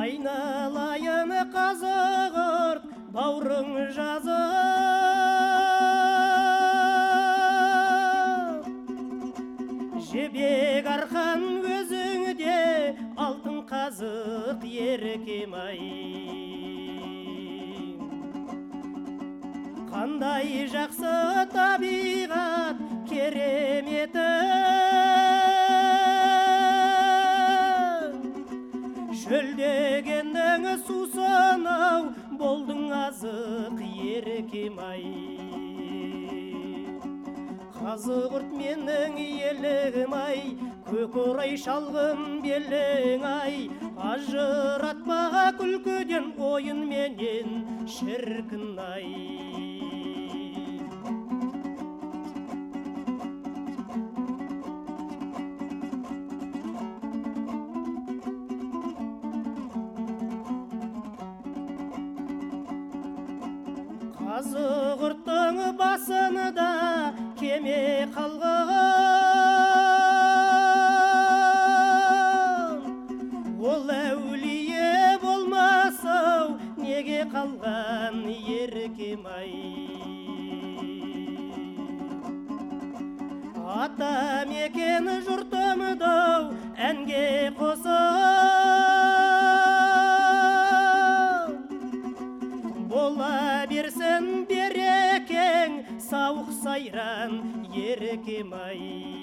айналайын қазығырт баурың жазып, жебек арқан өзіңде алтын қазық еркем-ай. Қандай жақсы табиғат кереметі, шөлдегеннің сусынау болдың азық еркем-ай. Қазығұрт менің елігім-ай, көкорай шалғын белің-ай, ажыратпаға күлкіден ойын менен шіркін-ай. Қазығұрттың басында кеме қалған, ол әулие болмасау неге қалған еркем-ай. Ата мекен жұртымды әнге қосып, бола берсін берекең сауық сайран еркем-ай.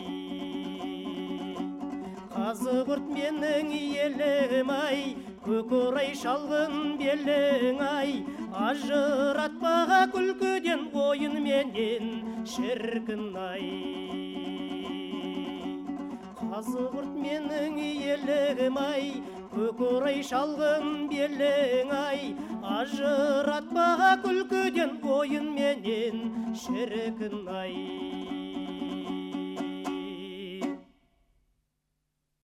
Қазығұрт менің елім-ай, көкорай шалғын белің-ай, ажыратпаға күлкіден ойын менен шіркін-ай. Қазығұрт менің елім-ай, көкорай шалғын белің-ай, ажыратпаға күлкіден ойын менен шіркін-ай.